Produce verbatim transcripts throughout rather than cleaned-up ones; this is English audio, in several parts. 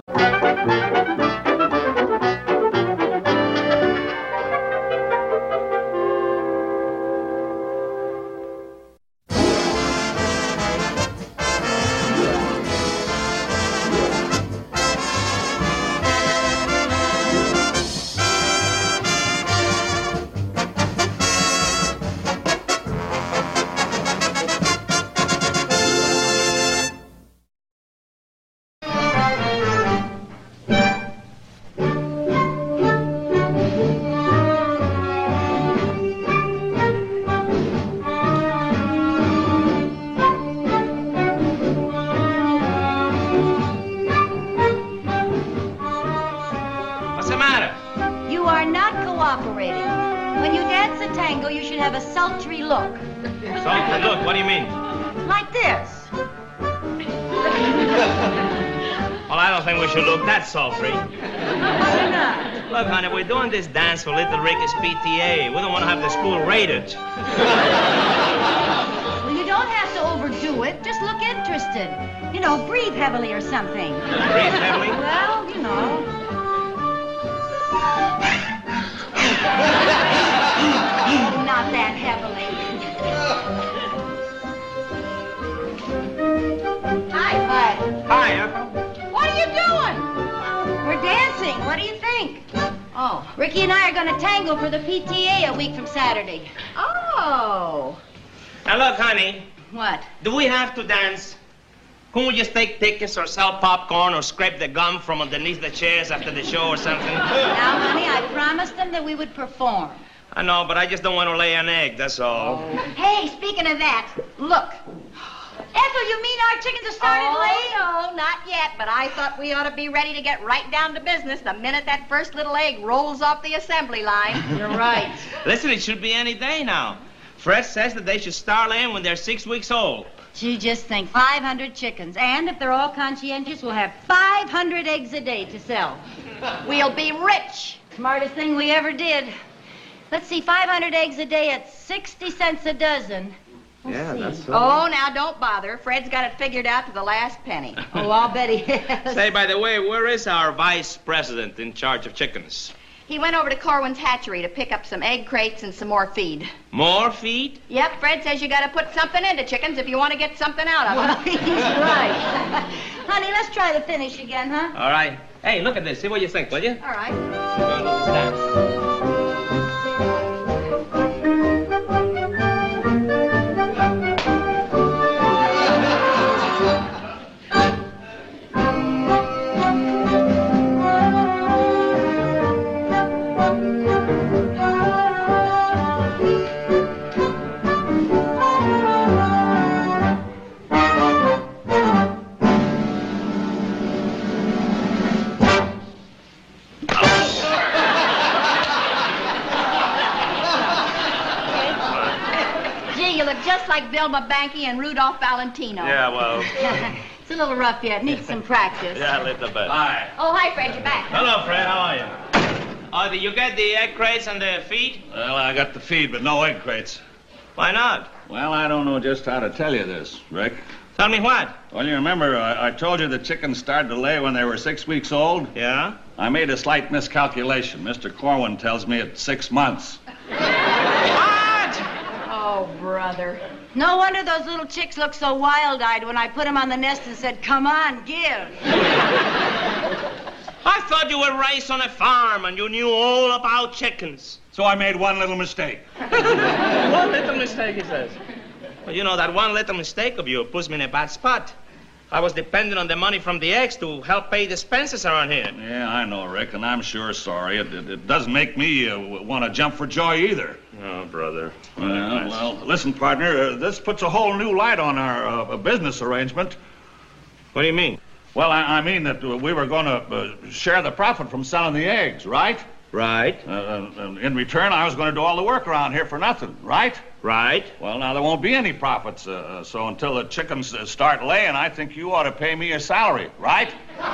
Sultry. Why not? Look, honey, we're doing this dance for Little Ricky's P T A. We don't want to have the school raided. Well, you don't have to overdo it. Just look interested. You know, breathe heavily or something. Breathe heavily? Well, you know. Not that heavily. Hi. Hi. Hi, Ethel. What are you doing? We're dancing. What do you think? Oh, Ricky and I are going to tango for the P T A a week from Saturday. Oh. Now, look, honey. What? Do we have to dance? Couldn't we just take tickets or sell popcorn or scrape the gum from underneath the chairs after the show or something? Now, honey, I promised them that we would perform. I know, but I just don't want to lay an egg, that's all. Oh. Hey, speaking of that, look. Ethel, you mean our chickens have started oh, laying? No, not yet, but I thought we ought to be ready to get right down to business the minute that first little egg rolls off the assembly line. You're right. Listen, it should be any day now. Fred says that they should start laying when they're six weeks old. Gee, just think, five hundred chickens. And if they're all conscientious, we'll have five hundred eggs a day to sell. We'll be rich. Smartest thing we ever did. Let's see, five hundred eggs a day at sixty cents a dozen. Let's yeah, see. that's so. Oh, now don't bother. Fred's got it figured out to the last penny. Oh, I'll bet he has. Say, by the way, where is our vice president in charge of chickens? He went over to Corwin's hatchery to pick up some egg crates and some more feed. More feed? Yep, Fred says you got to put something into chickens if you want to get something out of them. Well, he's right. Honey, let's try the finish again, huh? All right. Hey, look at this. See what you think, will you? All right. Go and let's dance. Just like Vilma Banky and Rudolph Valentino. Yeah, well. It's a little rough yet. Needs some practice. Yeah, a little bit. Hi. Oh, hi, Fred. You're back. Hello, Fred. How are you? Oh, did you get the egg crates and the feed? Well, I got the feed, but no egg crates. Why not? Well, I don't know just how to tell you this, Rick. Tell me what? Well, you remember I, I told you the chickens started to lay when they were six weeks old? Yeah? I made a slight miscalculation. Mister Corwin tells me it's six months. What? Oh, brother. No wonder those little chicks looked so wild-eyed when I put them on the nest and said, come on, give. I thought you were raised on a farm and you knew all about chickens. So I made one little mistake. One little mistake, he says. Well, you know, that one little mistake of you puts me in a bad spot. I was depending on the money from the eggs to help pay the expenses around here. Yeah, I know, Rick, and I'm sure sorry. It, it, it doesn't make me uh, want to jump for joy either. Oh, brother. Well, well listen, partner, uh, this puts a whole new light on our uh, business arrangement. What do you mean? Well, I, I mean that we were going to uh, share the profit from selling the eggs, right? Right. Uh, uh, in return, I was going to do all the work around here for nothing, right? Right. Well, now, there won't be any profits, uh, so until the chickens uh, start laying, I think you ought to pay me a salary, right?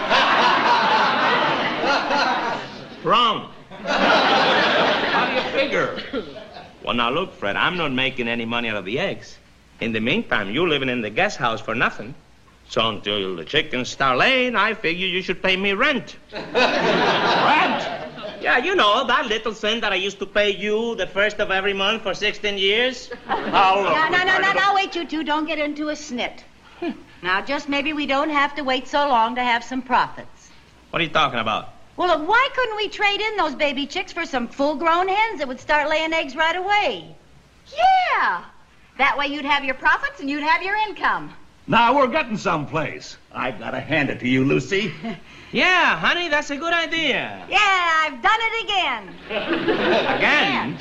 Wrong. How do you figure? Well, now, look, Fred, I'm not making any money out of the eggs. In the meantime, you're living in the guest house for nothing. So until the chickens start laying, I figure you should pay me rent. Rent? Yeah, you know, that little thing that I used to pay you the first of every month for sixteen years. Now, look. No, no, no, no, no, wait, you two, don't get into a snit. Now, just maybe we don't have to wait so long to have some profits. What are you talking about? Well, look, why couldn't we trade in those baby chicks for some full-grown hens that would start laying eggs right away? Yeah. That way you'd have your profits and you'd have your income. Now we're getting someplace. I've got to hand it to you, Lucy. Yeah, honey, that's a good idea. Yeah, I've done it again. Again?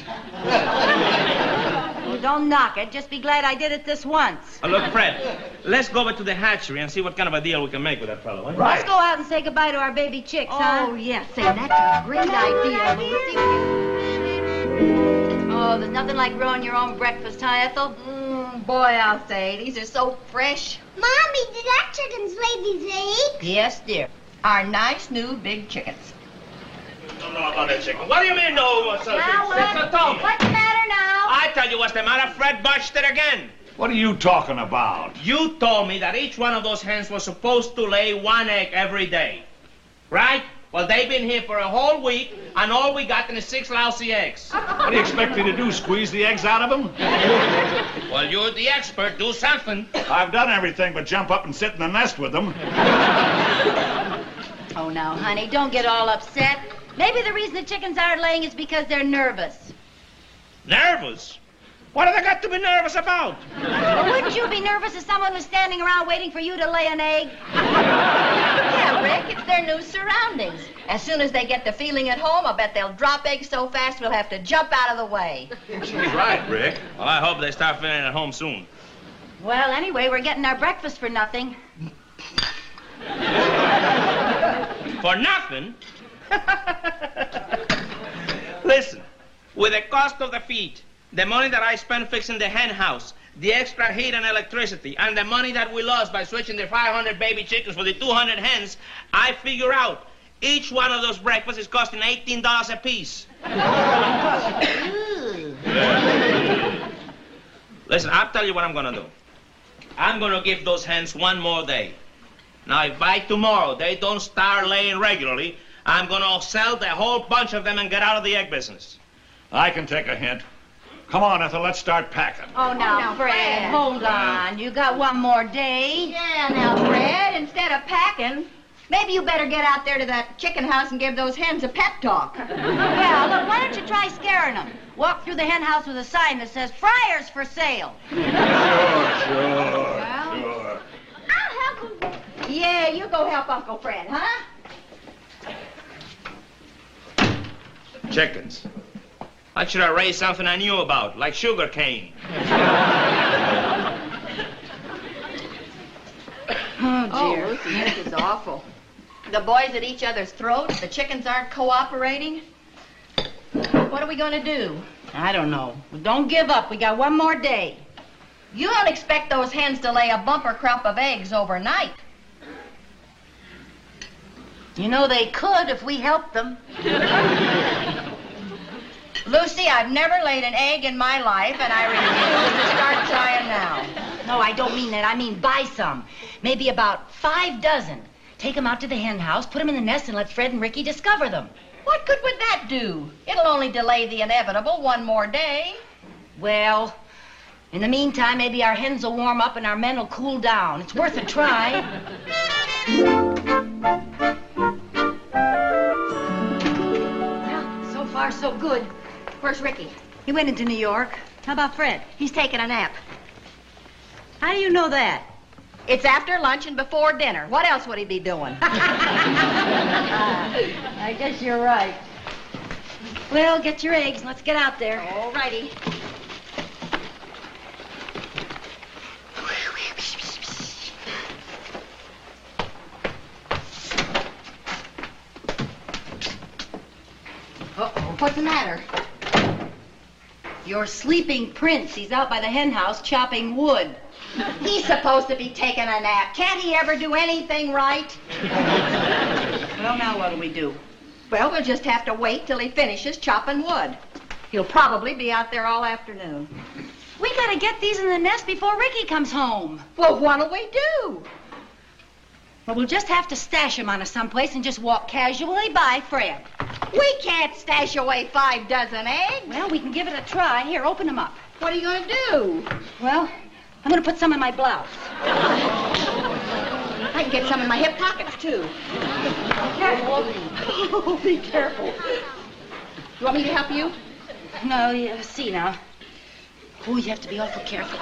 Oh, don't knock it. Just be glad I did it this once. Oh, look, Fred, let's go over to the hatchery and see what kind of a deal we can make with that fellow. Huh? Let's go out and say goodbye to our baby chicks, huh? Oh, yes, say, that's a great idea, Lucy. Oh, there's nothing like growing your own breakfast, huh, Ethel? Mm, boy, I'll say, these are so fresh. Mommy, did our chickens lay these eggs? Yes, dear. Our nice new big chickens. Don't know about that chicken. What do you mean, no? So, Now, so, so, so, what's the matter now? I tell you what's the matter. Fred botched it again. What are you talking about? You told me that each one of those hens was supposed to lay one egg every day. Right? Well, they've been here for a whole week, and all we got is six lousy eggs. What do you expect me to do, squeeze the eggs out of them? Well, you're the expert. Do something. I've done everything but jump up and sit in the nest with them. Oh, now, honey, don't get all upset. Maybe the reason the chickens aren't laying is because they're nervous. Nervous? What have they got to be nervous about? Well, wouldn't you be nervous if someone was standing around waiting for you to lay an egg? Yeah, Rick, it's their new surroundings. As soon as they get the feeling at home, I bet they'll drop eggs so fast we'll have to jump out of the way. She's right, Rick. Well, I hope they start feeling at home soon. Well, anyway, we're getting our breakfast for nothing. For nothing? Listen, with the cost of the feed, the money that I spent fixing the hen house, the extra heat and electricity, and the money that we lost by switching the five hundred baby chickens for the two hundred hens, I figure out each one of those breakfasts is costing eighteen dollars a piece. Listen, I'll tell you what I'm going to do. I'm going to give those hens one more day. Now, if by tomorrow they don't start laying regularly, I'm going to sell the whole bunch of them and get out of the egg business. I can take a hint. Come on, Ethel, let's start packing. Oh, now, now, Fred, Fred. hold on. You got one more day. Yeah, now, Fred, instead of packing, maybe you better get out there to that chicken house and give those hens a pep talk. Yeah, look, why don't you try scaring them? Walk through the hen house with a sign that says, Fryers for sale. Sure, sure, Well. sure. I'll help them. Yeah, you go help Uncle Fred, huh? Chickens. I should have raised something I knew about, like sugar cane. Oh, Oh, dear. Lucy, this is awful. The boys at each other's throats, the chickens aren't cooperating. What are we going to do? I don't know. Well, don't give up. We got one more day. You don't expect those hens to lay a bumper crop of eggs overnight. You know they could if we helped them. Lucy, I've never laid an egg in my life, and I refuse to start trying now. No, I don't mean that. I mean buy some. Maybe about five dozen. Take them out to the hen house, put them in the nest, and let Fred and Ricky discover them. What good would that do? It'll only delay the inevitable one more day. Well, in the meantime, maybe our hens will warm up and our men will cool down. It's worth a try. Well, so far, so good. Where's Ricky? He went into New York. How about Fred? He's taking a nap. How do you know that? It's after lunch and before dinner. What else would he be doing? I guess you're right. Well, get your eggs and let's get out there. All righty. Uh-oh, what's the matter? Your sleeping prince. He's out by the hen house chopping wood. He's supposed to be taking a nap. Can't he ever do anything right? Well, now what do we do? Well, we'll just have to wait till he finishes chopping wood. He'll probably be out there all afternoon. We gotta get these in the nest before Ricky comes home. Well, what'll we do? Well, we'll just have to stash him on us someplace and just walk casually by Fred. We can't stash away five dozen eggs. Well, we can give it a try. Here, open them up. What are you going to do? Well, I'm going to put some in my blouse. I can get some in my hip pockets, too. Careful. Oh, be careful. You want me to help you? No, you see now. Oh, you have to be awful careful.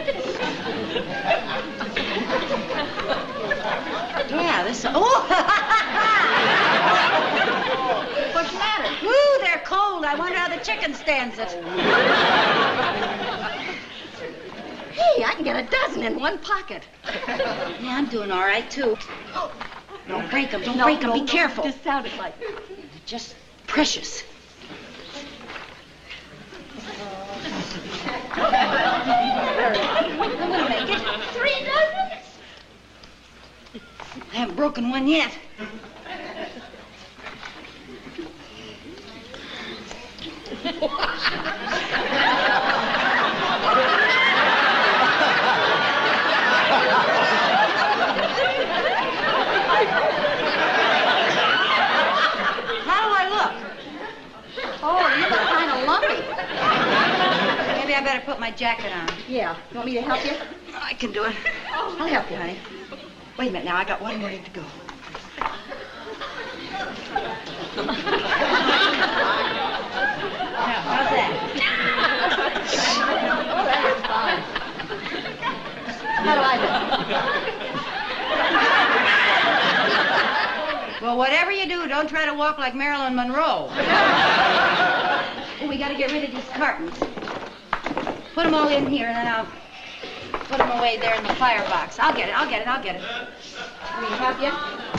Yeah, this... Oh! What's the matter? Ooh, they're cold. I wonder how the chicken stands it. Hey, I can get a dozen in one pocket. Yeah, I'm doing all right, too. Don't break them. Don't No, break them. no, Be no, careful. It just sounded like... Just precious. I'm gonna make it. Three dozen? I haven't broken one yet. How do I look? Oh, you look kind of lumpy. Maybe I better put my jacket on. Yeah. You want me to help you? I can do it. I'll help you, honey. Wait a minute now. I got one more to go. Now, how's that? Oh, that is fine. How do I look? Well, whatever you do, don't try to walk like Marilyn Monroe. Oh, we got to get rid of these cartons. Put them all in here, and then I'll put them away there in the firebox. I'll get it, I'll get it, I'll get it. Want me to help you?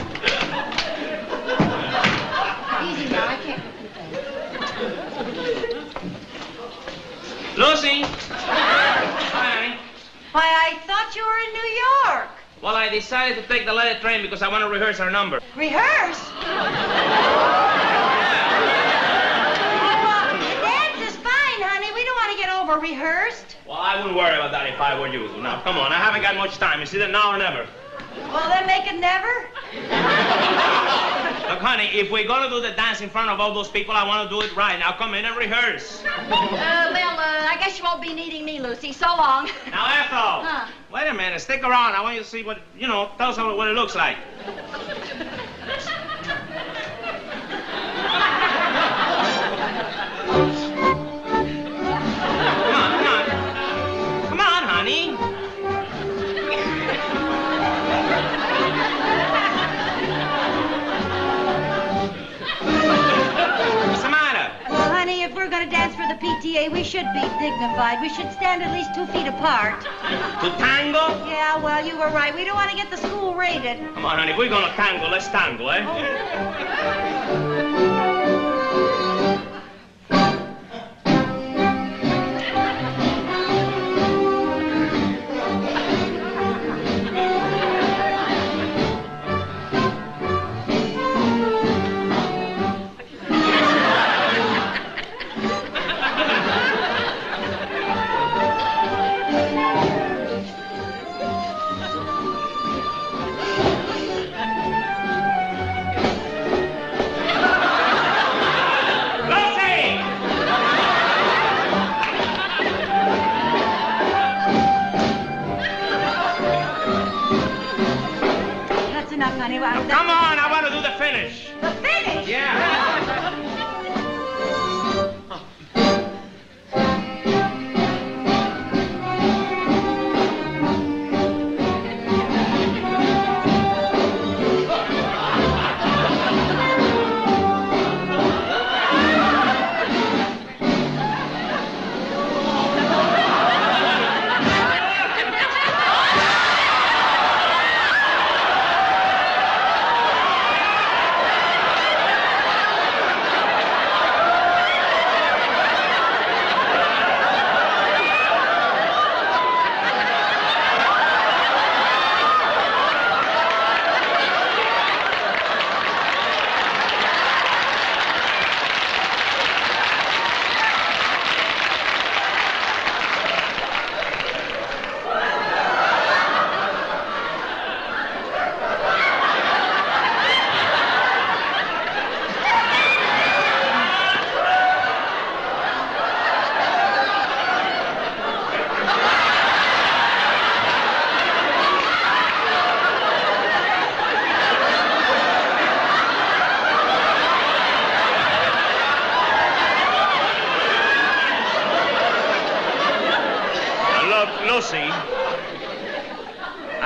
Easy now. I can't... Lucy! Hi. Why, I thought you were in New York. Well, I decided to take the letter train because I want to rehearse our number. Rehearse? Oh, well, the dance is fine, honey. We don't want to get over-rehearsed. Well, I wouldn't worry about that if I were you. Now, come on. I haven't got much time. It's either now or never. Well, then make it never. Look, honey, if we're going to do the dance in front of all those people, I want to do it right. Now, come in and rehearse. Uh, well, uh, I guess you won't be needing me, Lucy. So long. Now, Ethel. Huh. Wait a minute. Stick around. I want you to see what, you know, tell us what it looks like. Come on, come on. Come on, honey. What's the matter? Well, honey, if we're going to dance for the P T A, we should be dignified. We should stand at least two feet apart. To tango? Yeah, well, you were right. We don't want to get the school raided. Come on, honey. If we're going to tango, let's tango, eh? Honey, well, Come on, I want to do the finish. The finish? Yeah.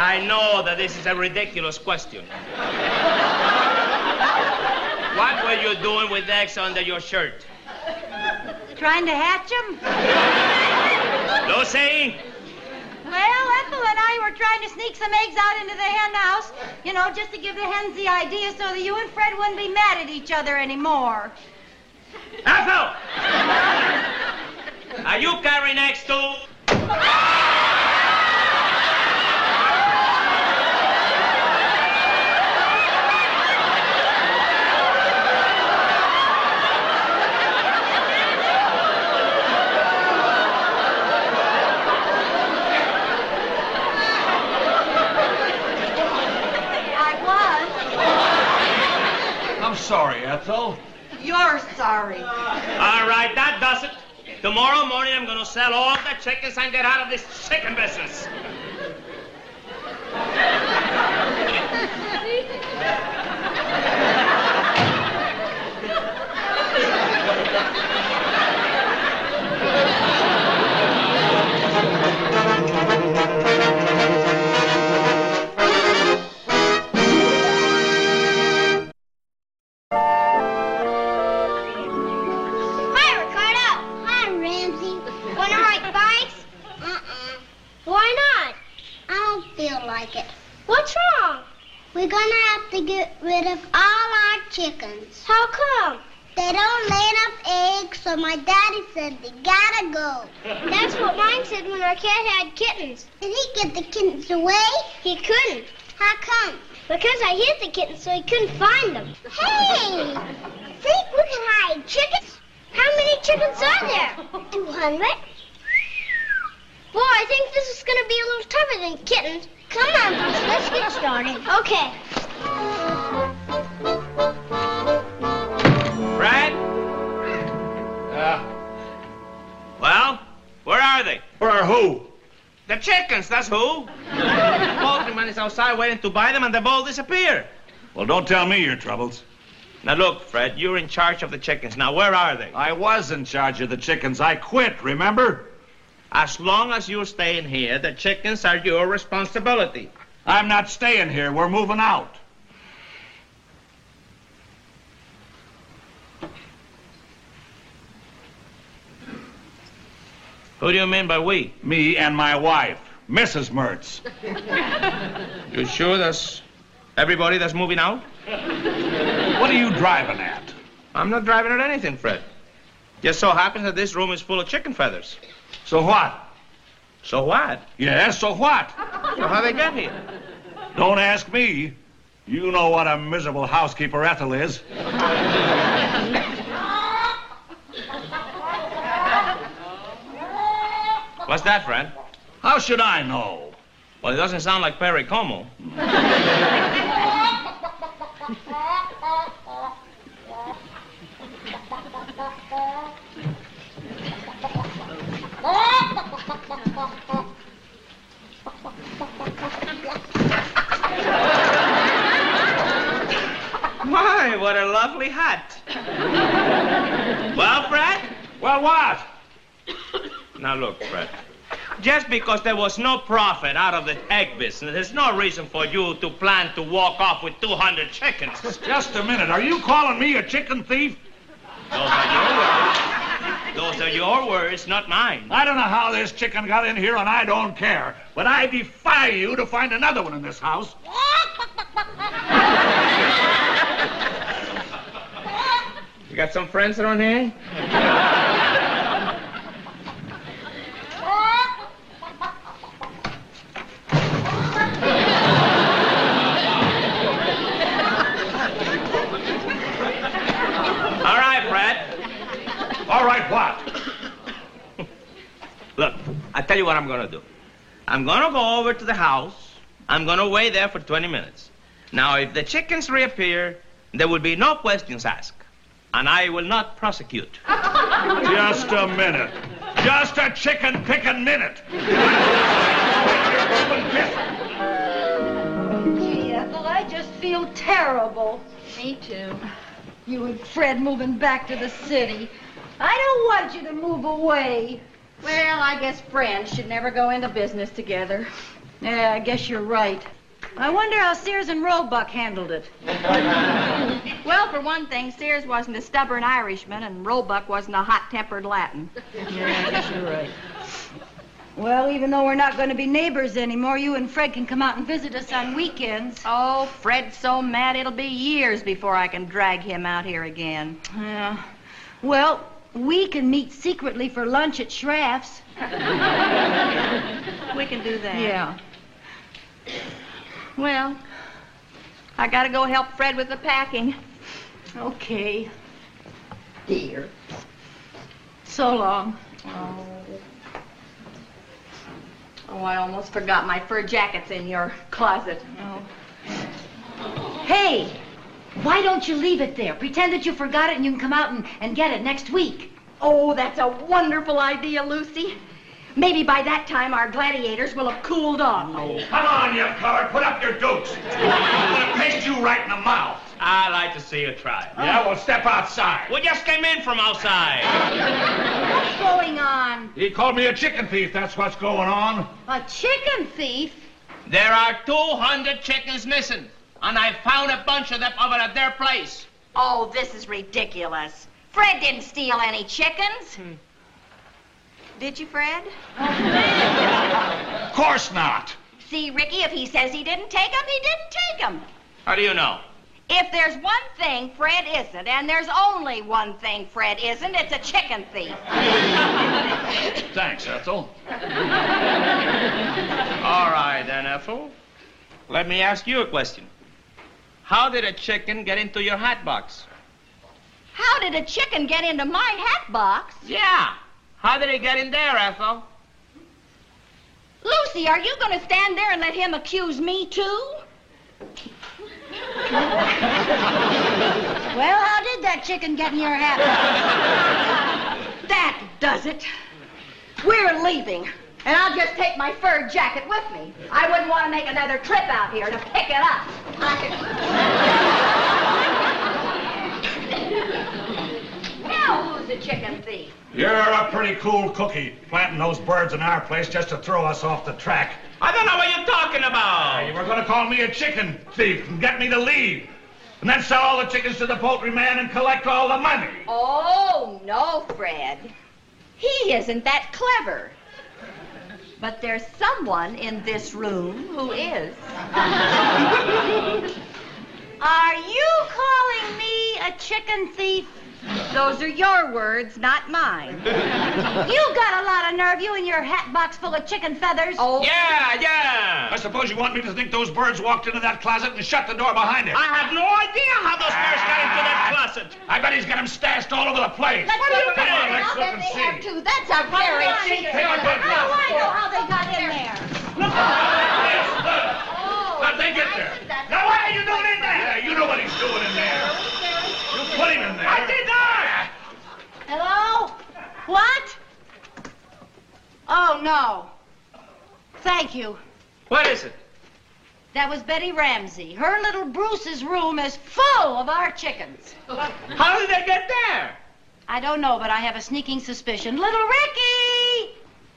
I know that this is a ridiculous question. What were you doing with eggs under your shirt? Trying to hatch them? Lucy? Well, Ethel and I were trying to sneak some eggs out into the hen house, you know, just to give the hens the idea so that you and Fred wouldn't be mad at each other anymore. Ethel! Are you carrying eggs too? I'm sorry, Ethel. You're sorry. All right, that does it. Tomorrow morning, I'm going to sell all the chickens and get out of this chicken business. We're gonna have to get rid of all our chickens. How come? They don't lay enough eggs, so my daddy said they gotta go. That's what mine said when our cat had kittens. Did he get the kittens away? He couldn't. How come? Because I hid the kittens so he couldn't find them. Hey! Think we can hide chickens? How many chickens are there? Two hundred. Boy, I think this is gonna be a little tougher than kittens. Come on, Bruce, let's get started. Okay. Brad? Yeah. Well, where are they? Where are who? The chickens, that's who. The poultryman is outside waiting to buy them and the bull disappeared. Well, don't tell me your troubles. Now look, Fred, you're in charge of the chickens. Now, where are they? I was in charge of the chickens. I quit, remember? As long as you're staying here, the chickens are your responsibility. I'm not staying here. We're moving out. Who do you mean by we? Me and my wife, Missus Mertz. You sure that's everybody that's moving out? What are you driving at? I'm not driving at anything, Fred. Just so happens that this room is full of chicken feathers. So what? So what? Yes, so what? So how they get here? Don't ask me. You know what a miserable housekeeper Ethel is. What's that, Fred? How should I know? Well, it doesn't sound like Perry Como. My, what a lovely hat. Well, Fred? Well, what? Now, look, Fred. Just because there was no profit out of the egg business, there's no reason for you to plan to walk off with two hundred chickens. Just a minute. Are you calling me a chicken thief? Those are your words. Those are your words, not mine. I don't know how this chicken got in here, and I don't care. But I defy you to find another one in this house. You got some friends around here? All right, Fred. All right, what? Look, I tell you what I'm going to do. I'm going to go over to the house. I'm going to wait there for twenty minutes. Now, if the chickens reappear, there will be no questions asked. And I will not prosecute. Just a minute. Just a chicken-picking minute. Gee, Ethel, I just feel terrible. Me too. You and Fred moving back to the city. I don't want you to move away. Well, I guess friends should never go into business together. Yeah, I guess you're right. I wonder how Sears and Roebuck handled it. Well, for one thing, Sears wasn't a stubborn Irishman, and Roebuck wasn't a hot-tempered Latin. Yeah, I guess you're right. Well, even though we're not going to be neighbors anymore, you and Fred can come out and visit us on weekends. Oh, Fred's so mad it'll be years before I can drag him out here again. Yeah. Well, we can meet secretly for lunch at Schraff's. We can do that. Yeah. Well, I gotta go help Fred with the packing. Okay. Dear. So long. Oh. Oh, I almost forgot my fur jacket's in your closet. Oh. Hey, why don't you leave it there? Pretend that you forgot it and you can come out and, and get it next week. Oh, that's a wonderful idea, Lucy. Maybe by that time our gladiators will have cooled off. Oh, come on, you coward. Put up your dukes. I'm going to paste you right in the mouth. I'd like to see you try. Yeah, well, step outside. We just came in from outside. What's going on? He called me a chicken thief. That's what's going on. A chicken thief? There are two hundred chickens missing, and I found a bunch of them over at their place. Oh, this is ridiculous. Fred didn't steal any chickens. Hmm. Did you, Fred? Of course not. See, Ricky, if he says he didn't take them, he didn't take them. How do you know? If there's one thing Fred isn't, and there's only one thing Fred isn't, it's a chicken thief. Thanks, Ethel. All right, then, Ethel. Let me ask you a question. How did a chicken get into your hat box? How did a chicken get into my hat box? Yeah. How did it get in there, Ethel? Lucy, are you going to stand there and let him accuse me, too? Well, how did that chicken get in your hat box? That does it. We're leaving, and I'll just take my fur jacket with me. I wouldn't want to make another trip out here to pick it up. Now, who's the chicken thief? You're a pretty cool cookie, planting those birds in our place just to throw us off the track. I don't know what you're talking about. You were going to call me a chicken thief and get me to leave. And then sell all the chickens to the poultry man and collect all the money. Oh, no, Fred. He isn't that clever. But there's someone in this room who is. Are you calling me a chicken thief? Those are your words, not mine. You got a lot of nerve, you and your hat box full of chicken feathers. Oh, Yeah, yeah. I suppose you want me to think those birds walked into that closet and shut the door behind it. I have no idea how those birds got into that closet. I bet he's got them stashed all over the place. Let's Come look on, at it. let's I'll look bet and they have see. too. That's a very secret. Take a good How do look. I know how they got in there? Look. Yes, look. Oh, How'd they get there? Now, what are you doing in there? Yeah, you know what he's doing in there. You put him in there. I did not. Hello? What? Oh, no. Thank you. What is it? That was Betty Ramsey. Her little Bruce's room is full of our chickens. How did they get there? I don't know, but I have a sneaking suspicion. Little Ricky!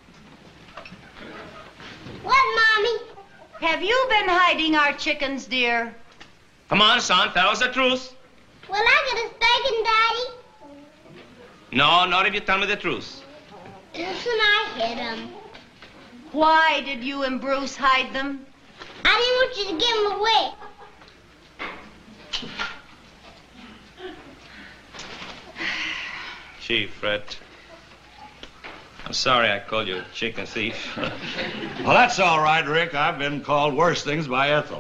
What, Mommy? Have you been hiding our chickens, dear? Come on, son, tell us the truth. Will I get a steak, Daddy? No, not if you tell me the truth. Listen, I hid them. Why did you and Bruce hide them? I didn't want you to give them away. Gee, Fred. I'm sorry I called you a chicken thief. Well, that's all right, Rick. I've been called worse things by Ethel.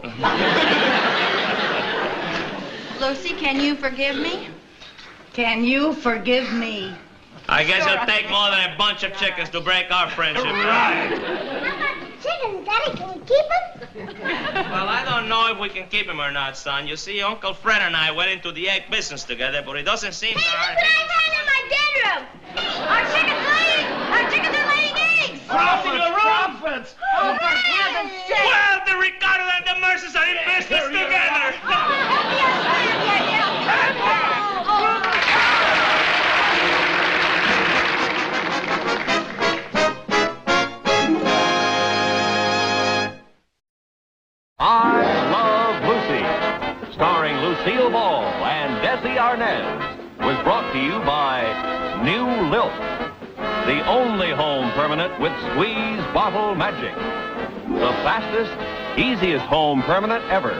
Lucy, can you forgive me? Can you forgive me? I guess it'll take more than a bunch of chickens to break our friendship. Right. How about the chickens, Daddy? Can we keep them? Well, I don't know if we can keep him or not, son. You see, Uncle Fred and I went into the egg business together, but it doesn't seem Hey, that look what I found in my bedroom. Our chickens laying! Our chickens are laying eggs! Profits, in your room. Profits. Oh, for heaven's sake! Well, the Ricardo and the Mercers are in business together. I Love Lucy, starring Lucille Ball and Desi Arnaz, was brought to you by New Lilt, the only home permanent with squeeze bottle magic. The fastest, easiest home permanent ever.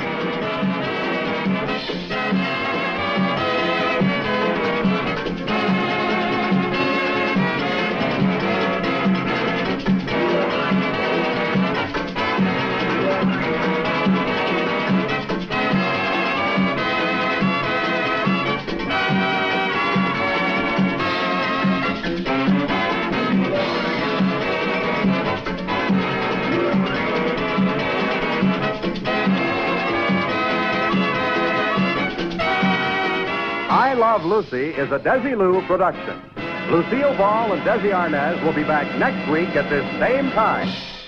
I Love Lucy is a Desilu production. Lucille Ball and Desi Arnaz will be back next week at this same time.